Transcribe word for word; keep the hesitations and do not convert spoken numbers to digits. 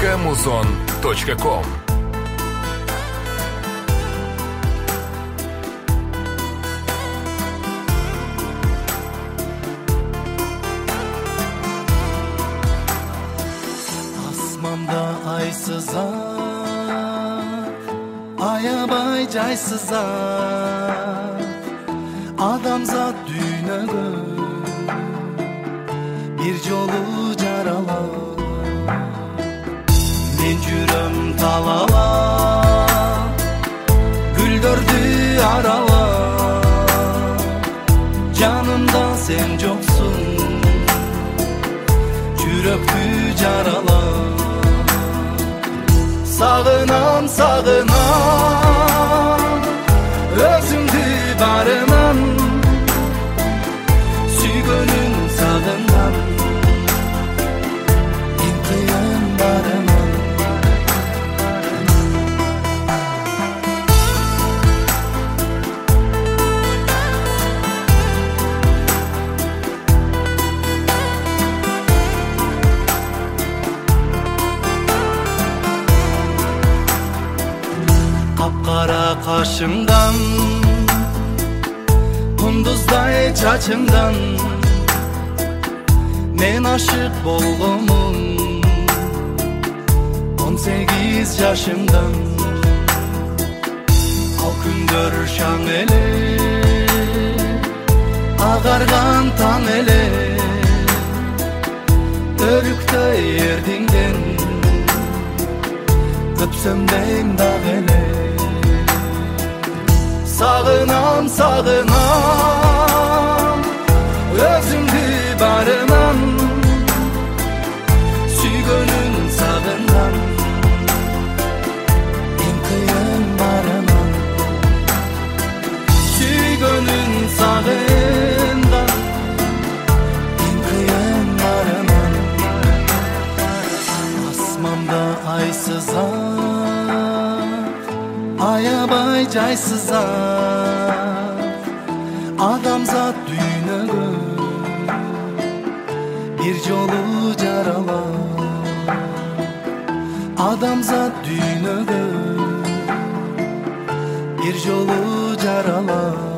точка музон точка ком. Асманда ай сызат, аябай жай сызат, адамзат дүйнөгө бир жолу жаралат. Мен жүрөм талалап, гүлдөрдү аралап, жанымда сен жоксуң, жүрөктү жаралап. Сагынам, сагынам, өзүңдү барынан, сүйгөнүң сагынам, эң кыйын барынан. Капкара кашыңдан, кундуздай чачыңдан, мен ашык болгомун он сегиз жашымдан. Ал күндөр шаң эле, агарган таң эле, өрүктөй эрдиңден өпсөм дейм дагы эле. Сагынам, сагынам, өзүңдү барынан, сүйгөнүң сагынам, эң кыйын барынан. Сүйгөнүң сагынам, эң кыйын барынан. Асманда ай сызат, аябай жай сызат, адамзат дүйнөгө бир жолу жаралат. Адамзат дүйнөгө бир жолу жаралат.